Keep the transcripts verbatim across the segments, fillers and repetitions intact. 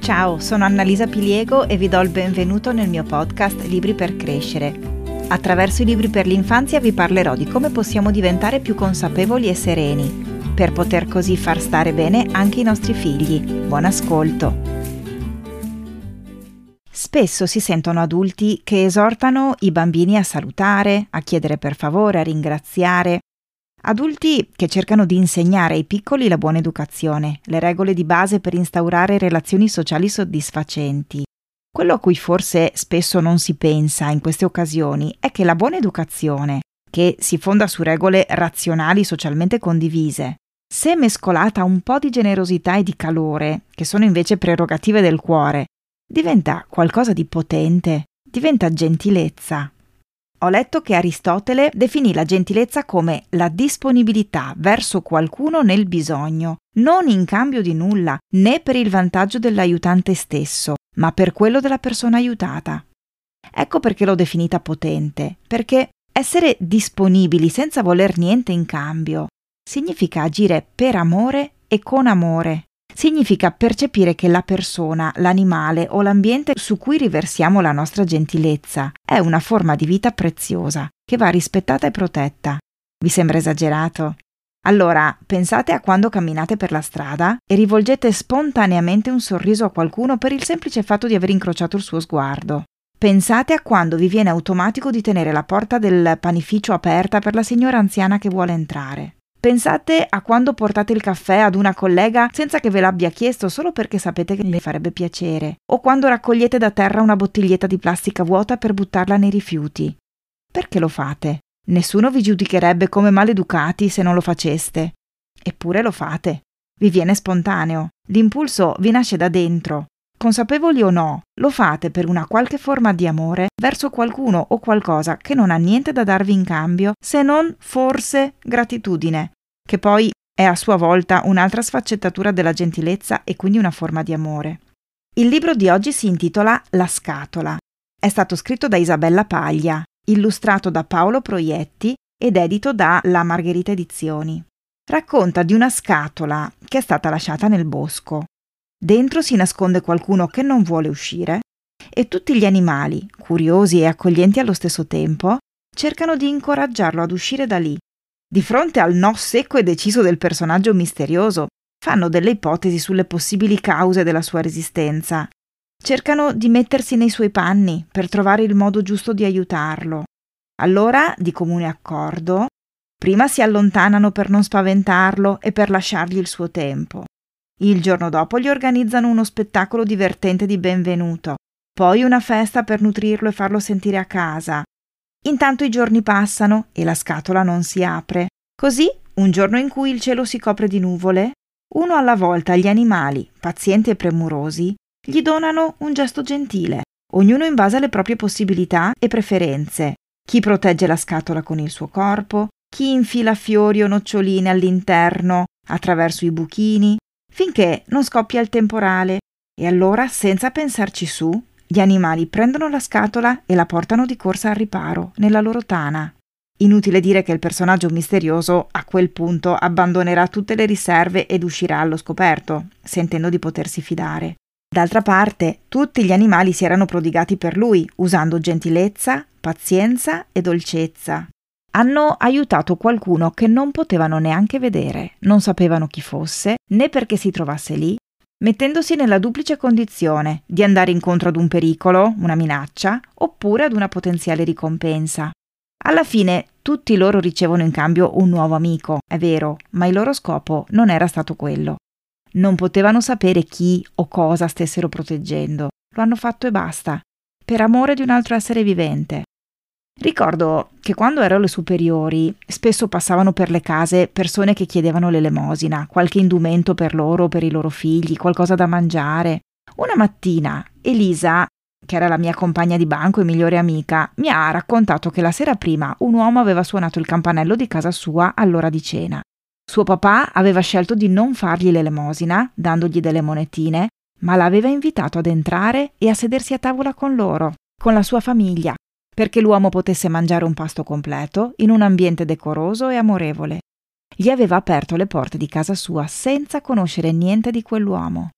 Ciao, sono Annalisa Piliego e vi do il benvenuto nel mio podcast Libri per crescere. Attraverso i libri per l'infanzia vi parlerò di come possiamo diventare più consapevoli e sereni, per poter così far stare bene anche i nostri figli. Buon ascolto! Spesso si sentono adulti che esortano i bambini a salutare, a chiedere per favore, a ringraziare. Adulti che cercano di insegnare ai piccoli la buona educazione, le regole di base per instaurare relazioni sociali soddisfacenti. Quello a cui forse spesso non si pensa in queste occasioni è che la buona educazione, che si fonda su regole razionali socialmente condivise, se mescolata a un po' di generosità e di calore, che sono invece prerogative del cuore, diventa qualcosa di potente, diventa gentilezza. Ho letto che Aristotele definì la gentilezza come la disponibilità verso qualcuno nel bisogno, non in cambio di nulla, né per il vantaggio dell'aiutante stesso, ma per quello della persona aiutata. Ecco perché l'ho definita potente, perché essere disponibili senza voler niente in cambio significa agire per amore e con amore. Significa percepire che la persona, l'animale o l'ambiente su cui riversiamo la nostra gentilezza è una forma di vita preziosa che va rispettata e protetta. Vi sembra esagerato? Allora, pensate a quando camminate per la strada e rivolgete spontaneamente un sorriso a qualcuno per il semplice fatto di aver incrociato il suo sguardo. Pensate a quando vi viene automatico di tenere la porta del panificio aperta per la signora anziana che vuole entrare. Pensate a quando portate il caffè ad una collega senza che ve l'abbia chiesto solo perché sapete che le farebbe piacere, o quando raccogliete da terra una bottiglietta di plastica vuota per buttarla nei rifiuti. Perché lo fate? Nessuno vi giudicherebbe come maleducati se non lo faceste. Eppure lo fate. Vi viene spontaneo. L'impulso vi nasce da dentro. Consapevoli o no, lo fate per una qualche forma di amore verso qualcuno o qualcosa che non ha niente da darvi in cambio se non, forse, gratitudine, che poi è a sua volta un'altra sfaccettatura della gentilezza e quindi una forma di amore. Il libro di oggi si intitola La scatola. È stato scritto da Isabella Paglia, illustrato da Paolo Proietti ed edito da La Margherita Edizioni. Racconta di una scatola che è stata lasciata nel bosco. Dentro si nasconde qualcuno che non vuole uscire e tutti gli animali, curiosi e accoglienti allo stesso tempo, cercano di incoraggiarlo ad uscire da lì. Di fronte al no secco e deciso del personaggio misterioso, fanno delle ipotesi sulle possibili cause della sua resistenza. Cercano di mettersi nei suoi panni per trovare il modo giusto di aiutarlo. Allora, di comune accordo, prima si allontanano per non spaventarlo e per lasciargli il suo tempo. Il giorno dopo gli organizzano uno spettacolo divertente di benvenuto, poi una festa per nutrirlo e farlo sentire a casa. Intanto i giorni passano e la scatola non si apre. Così, un giorno in cui il cielo si copre di nuvole, uno alla volta gli animali, pazienti e premurosi, gli donano un gesto gentile, ognuno in base alle proprie possibilità e preferenze. Chi protegge la scatola con il suo corpo, chi infila fiori o noccioline all'interno attraverso i buchini, finché non scoppia il temporale, e allora, senza pensarci su, gli animali prendono la scatola e la portano di corsa al riparo, nella loro tana. Inutile dire che il personaggio misterioso a quel punto abbandonerà tutte le riserve ed uscirà allo scoperto, sentendo di potersi fidare. D'altra parte, tutti gli animali si erano prodigati per lui, usando gentilezza, pazienza e dolcezza. Hanno aiutato qualcuno che non potevano neanche vedere, non sapevano chi fosse, né perché si trovasse lì, mettendosi nella duplice condizione di andare incontro ad un pericolo, una minaccia, oppure ad una potenziale ricompensa. Alla fine tutti loro ricevono in cambio un nuovo amico, è vero, ma il loro scopo non era stato quello. Non potevano sapere chi o cosa stessero proteggendo, lo hanno fatto e basta, per amore di un altro essere vivente. Ricordo che quando ero alle superiori spesso passavano per le case persone che chiedevano l'elemosina, qualche indumento per loro o per i loro figli, qualcosa da mangiare. Una mattina Elisa, che era la mia compagna di banco e migliore amica, mi ha raccontato che la sera prima un uomo aveva suonato il campanello di casa sua all'ora di cena. Suo papà aveva scelto di non fargli l'elemosina, dandogli delle monetine, ma l'aveva invitato ad entrare e a sedersi a tavola con loro, con la sua famiglia, perché l'uomo potesse mangiare un pasto completo in un ambiente decoroso e amorevole. Gli aveva aperto le porte di casa sua senza conoscere niente di quell'uomo.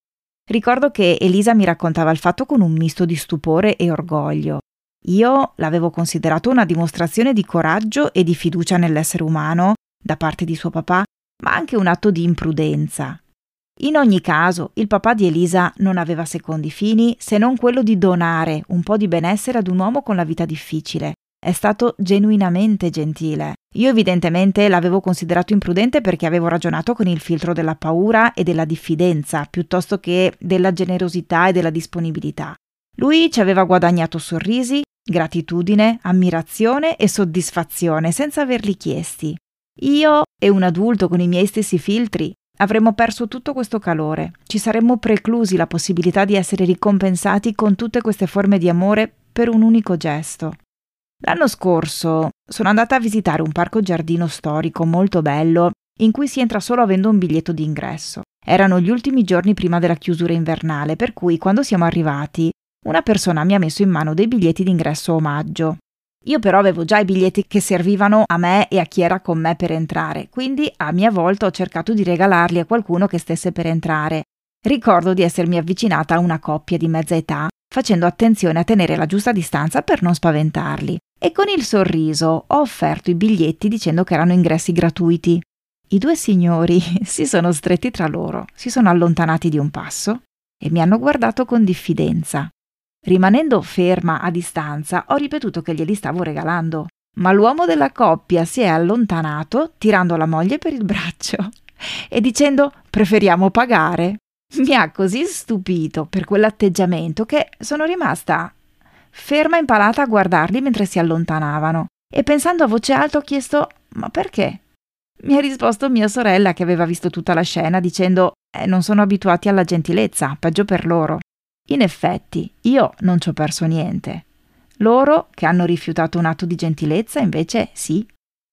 Ricordo che Elisa mi raccontava il fatto con un misto di stupore e orgoglio. Io l'avevo considerato una dimostrazione di coraggio e di fiducia nell'essere umano da parte di suo papà, ma anche un atto di imprudenza. In ogni caso, il papà di Elisa non aveva secondi fini se non quello di donare un po' di benessere ad un uomo con la vita difficile. È stato genuinamente gentile. Io evidentemente l'avevo considerato imprudente perché avevo ragionato con il filtro della paura e della diffidenza, piuttosto che della generosità e della disponibilità. Lui ci aveva guadagnato sorrisi, gratitudine, ammirazione e soddisfazione senza averli chiesti. Io e un adulto con i miei stessi filtri avremmo perso tutto questo calore, ci saremmo preclusi la possibilità di essere ricompensati con tutte queste forme di amore per un unico gesto. L'anno scorso sono andata a visitare un parco giardino storico molto bello in cui si entra solo avendo un biglietto di ingresso. Erano gli ultimi giorni prima della chiusura invernale, per cui quando siamo arrivati una persona mi ha messo in mano dei biglietti d'ingresso omaggio. Io però avevo già i biglietti che servivano a me e a chi era con me per entrare, quindi a mia volta ho cercato di regalarli a qualcuno che stesse per entrare. Ricordo di essermi avvicinata a una coppia di mezza età, facendo attenzione a tenere la giusta distanza per non spaventarli, e con il sorriso ho offerto i biglietti dicendo che erano ingressi gratuiti. I due signori si sono stretti tra loro, si sono allontanati di un passo e mi hanno guardato con diffidenza. Rimanendo ferma a distanza, ho ripetuto che glieli stavo regalando, ma l'uomo della coppia si è allontanato tirando la moglie per il braccio e dicendo «preferiamo pagare». Mi ha così stupito per quell'atteggiamento che sono rimasta ferma impalata a guardarli mentre si allontanavano e pensando a voce alta ho chiesto «ma perché?». Mi ha risposto mia sorella che aveva visto tutta la scena dicendo eh, «non sono abituati alla gentilezza, peggio per loro». In effetti, io non ci ho perso niente. Loro, che hanno rifiutato un atto di gentilezza, invece sì.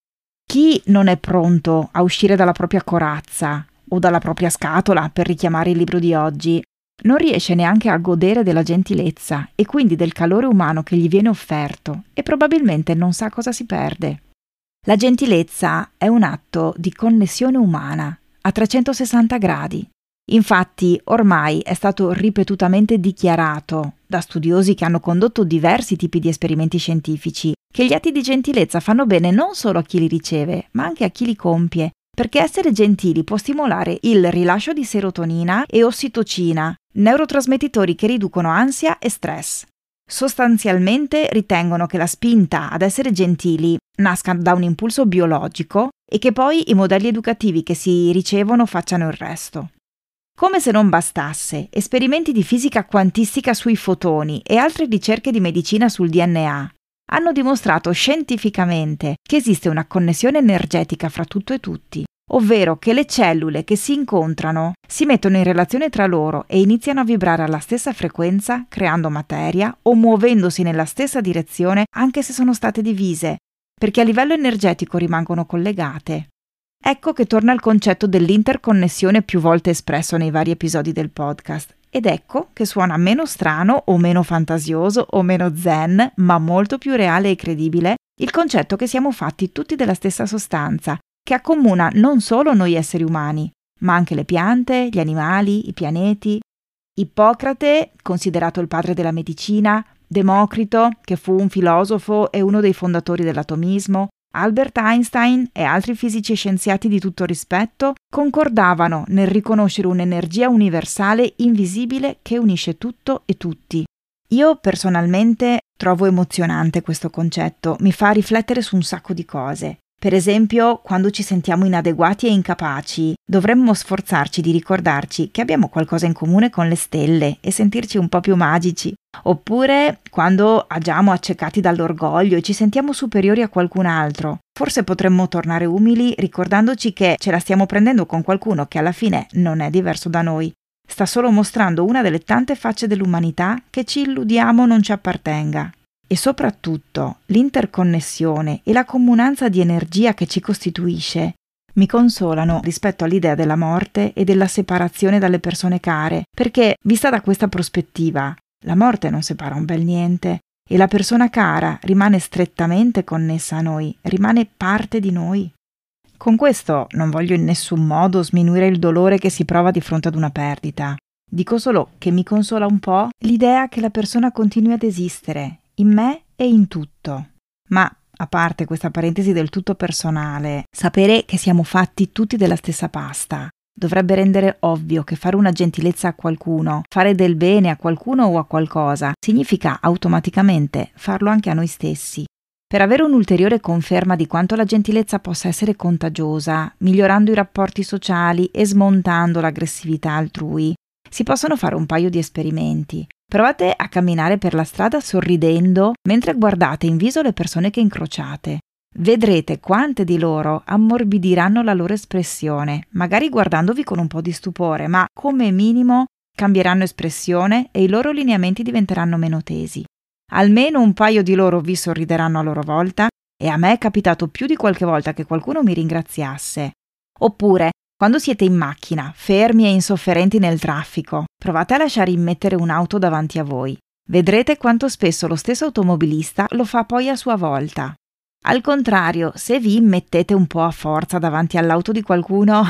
Chi non è pronto a uscire dalla propria corazza o dalla propria scatola, per richiamare il libro di oggi, non riesce neanche a godere della gentilezza e quindi del calore umano che gli viene offerto e probabilmente non sa cosa si perde. La gentilezza è un atto di connessione umana a trecentosessanta gradi. Infatti, ormai è stato ripetutamente dichiarato da studiosi che hanno condotto diversi tipi di esperimenti scientifici che gli atti di gentilezza fanno bene non solo a chi li riceve, ma anche a chi li compie, perché essere gentili può stimolare il rilascio di serotonina e ossitocina, neurotrasmettitori che riducono ansia e stress. Sostanzialmente ritengono che la spinta ad essere gentili nasca da un impulso biologico e che poi i modelli educativi che si ricevono facciano il resto. Come se non bastasse, esperimenti di fisica quantistica sui fotoni e altre ricerche di medicina sul D N A hanno dimostrato scientificamente che esiste una connessione energetica fra tutto e tutti, ovvero che le cellule che si incontrano si mettono in relazione tra loro e iniziano a vibrare alla stessa frequenza, creando materia o muovendosi nella stessa direzione anche se sono state divise, perché a livello energetico rimangono collegate. Ecco che torna il concetto dell'interconnessione più volte espresso nei vari episodi del podcast. Ed ecco che suona meno strano o meno fantasioso o meno zen, ma molto più reale e credibile, il concetto che siamo fatti tutti della stessa sostanza, che accomuna non solo noi esseri umani, ma anche le piante, gli animali, i pianeti. Ippocrate, considerato il padre della medicina, Democrito, che fu un filosofo e uno dei fondatori dell'atomismo, Albert Einstein e altri fisici e scienziati di tutto rispetto concordavano nel riconoscere un'energia universale invisibile che unisce tutto e tutti. Io personalmente trovo emozionante questo concetto, mi fa riflettere su un sacco di cose. Per esempio, quando ci sentiamo inadeguati e incapaci, dovremmo sforzarci di ricordarci che abbiamo qualcosa in comune con le stelle e sentirci un po' più magici. Oppure, quando agiamo accecati dall'orgoglio e ci sentiamo superiori a qualcun altro, forse potremmo tornare umili ricordandoci che ce la stiamo prendendo con qualcuno che alla fine non è diverso da noi. Sta solo mostrando una delle tante facce dell'umanità che ci illudiamo non ci appartenga. E soprattutto l'interconnessione e la comunanza di energia che ci costituisce mi consolano rispetto all'idea della morte e della separazione dalle persone care, perché, vista da questa prospettiva, la morte non separa un bel niente e la persona cara rimane strettamente connessa a noi, rimane parte di noi. Con questo non voglio in nessun modo sminuire il dolore che si prova di fronte ad una perdita. Dico solo che mi consola un po' l'idea che la persona continui ad esistere, in me e in tutto. Ma, a parte questa parentesi del tutto personale, sapere che siamo fatti tutti della stessa pasta dovrebbe rendere ovvio che fare una gentilezza a qualcuno, fare del bene a qualcuno o a qualcosa, significa automaticamente farlo anche a noi stessi. Per avere un'ulteriore conferma di quanto la gentilezza possa essere contagiosa, migliorando i rapporti sociali e smontando l'aggressività altrui, si possono fare un paio di esperimenti. Provate a camminare per la strada sorridendo mentre guardate in viso le persone che incrociate. Vedrete quante di loro ammorbidiranno la loro espressione, magari guardandovi con un po' di stupore, ma come minimo cambieranno espressione e i loro lineamenti diventeranno meno tesi. Almeno un paio di loro vi sorrideranno a loro volta e a me è capitato più di qualche volta che qualcuno mi ringraziasse. Oppure, quando siete in macchina, fermi e insofferenti nel traffico, provate a lasciare immettere un'auto davanti a voi. Vedrete quanto spesso lo stesso automobilista lo fa poi a sua volta. Al contrario, se vi immettete un po' a forza davanti all'auto di qualcuno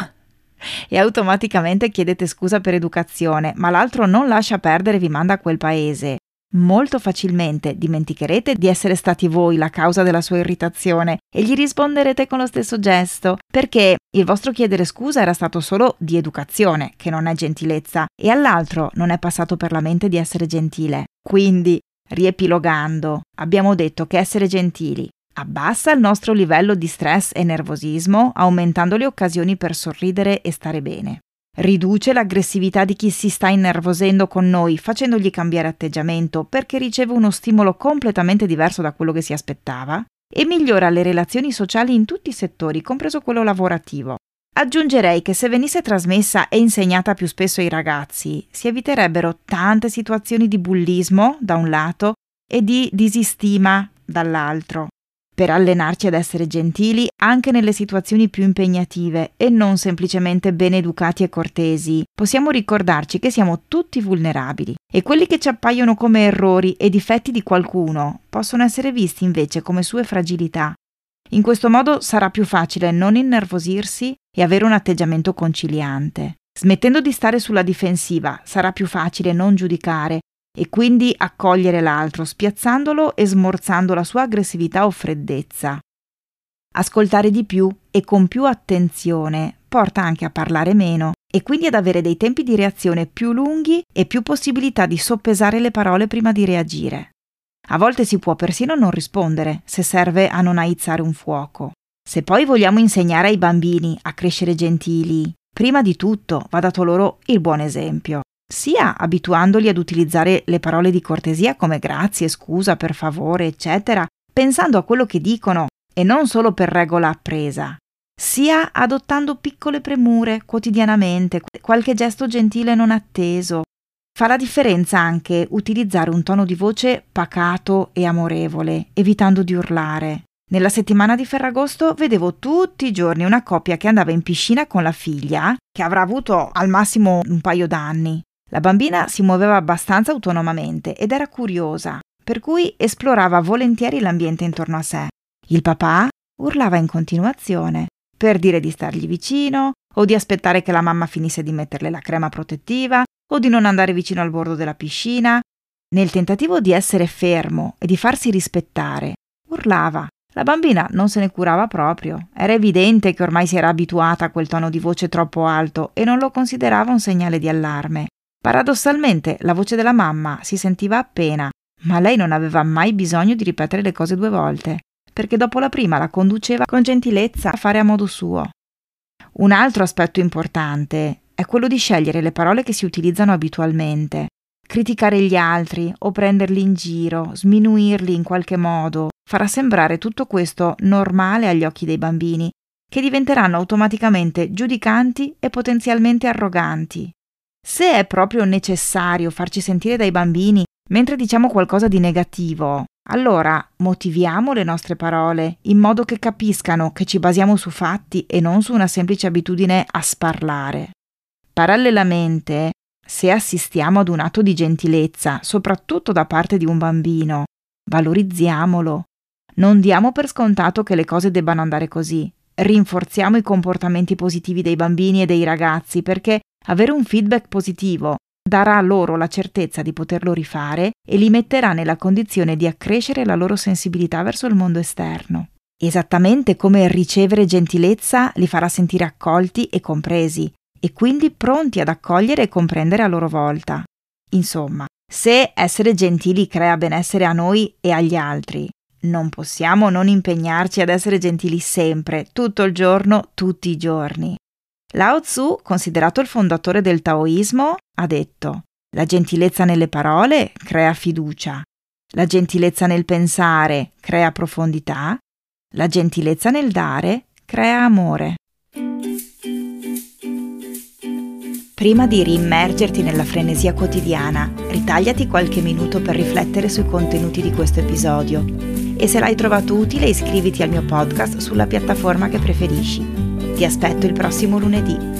e automaticamente chiedete scusa per educazione, ma l'altro non lascia perdere e vi manda a quel paese, molto facilmente dimenticherete di essere stati voi la causa della sua irritazione e gli risponderete con lo stesso gesto, perché il vostro chiedere scusa era stato solo di educazione, che non è gentilezza, e all'altro non è passato per la mente di essere gentile. Quindi, riepilogando, abbiamo detto che essere gentili abbassa il nostro livello di stress e nervosismo, aumentando le occasioni per sorridere e stare bene. Riduce l'aggressività di chi si sta innervosendo con noi, facendogli cambiare atteggiamento perché riceve uno stimolo completamente diverso da quello che si aspettava, e migliora le relazioni sociali in tutti i settori, compreso quello lavorativo. Aggiungerei che se venisse trasmessa e insegnata più spesso ai ragazzi, si eviterebbero tante situazioni di bullismo, da un lato, e di disistima, dall'altro. Per allenarci ad essere gentili anche nelle situazioni più impegnative e non semplicemente ben educati e cortesi, possiamo ricordarci che siamo tutti vulnerabili e quelli che ci appaiono come errori e difetti di qualcuno possono essere visti invece come sue fragilità. In questo modo sarà più facile non innervosirsi e avere un atteggiamento conciliante. Smettendo di stare sulla difensiva, sarà più facile non giudicare e quindi accogliere l'altro, spiazzandolo e smorzando la sua aggressività o freddezza. Ascoltare di più e con più attenzione porta anche a parlare meno e quindi ad avere dei tempi di reazione più lunghi e più possibilità di soppesare le parole prima di reagire. A volte si può persino non rispondere, se serve a non aizzare un fuoco. Se poi vogliamo insegnare ai bambini a crescere gentili, prima di tutto va dato loro il buon esempio. Sia abituandoli ad utilizzare le parole di cortesia come grazie, scusa, per favore, eccetera, pensando a quello che dicono e non solo per regola appresa, sia adottando piccole premure quotidianamente, qualche gesto gentile non atteso. Fa la differenza anche utilizzare un tono di voce pacato e amorevole, evitando di urlare. Nella settimana di Ferragosto vedevo tutti i giorni una coppia che andava in piscina con la figlia, che avrà avuto al massimo un paio d'anni. La bambina si muoveva abbastanza autonomamente ed era curiosa, per cui esplorava volentieri l'ambiente intorno a sé. Il papà urlava in continuazione, per dire di stargli vicino, o di aspettare che la mamma finisse di metterle la crema protettiva, o di non andare vicino al bordo della piscina. Nel tentativo di essere fermo e di farsi rispettare, urlava. La bambina non se ne curava proprio. Era evidente che ormai si era abituata a quel tono di voce troppo alto e non lo considerava un segnale di allarme. Paradossalmente, la voce della mamma si sentiva appena, ma lei non aveva mai bisogno di ripetere le cose due volte, perché dopo la prima la conduceva con gentilezza a fare a modo suo. Un altro aspetto importante è quello di scegliere le parole che si utilizzano abitualmente. Criticare gli altri o prenderli in giro, sminuirli in qualche modo, farà sembrare tutto questo normale agli occhi dei bambini, che diventeranno automaticamente giudicanti e potenzialmente arroganti. Se è proprio necessario farci sentire dai bambini mentre diciamo qualcosa di negativo, allora motiviamo le nostre parole in modo che capiscano che ci basiamo su fatti e non su una semplice abitudine a sparlare. Parallelamente, se assistiamo ad un atto di gentilezza, soprattutto da parte di un bambino, valorizziamolo. Non diamo per scontato che le cose debbano andare così. Rinforziamo i comportamenti positivi dei bambini e dei ragazzi perché avere un feedback positivo darà loro la certezza di poterlo rifare e li metterà nella condizione di accrescere la loro sensibilità verso il mondo esterno. Esattamente come ricevere gentilezza li farà sentire accolti e compresi, e quindi pronti ad accogliere e comprendere a loro volta. Insomma, se essere gentili crea benessere a noi e agli altri, non possiamo non impegnarci ad essere gentili sempre, tutto il giorno, tutti i giorni. Lao Tzu, considerato il fondatore del Taoismo, ha detto: la gentilezza nelle parole crea fiducia, la gentilezza nel pensare crea profondità, la gentilezza nel dare crea amore. Prima di riimmergerti nella frenesia quotidiana, ritagliati qualche minuto per riflettere sui contenuti di questo episodio e se l'hai trovato utile iscriviti al mio podcast sulla piattaforma che preferisci. Ti aspetto il prossimo lunedì.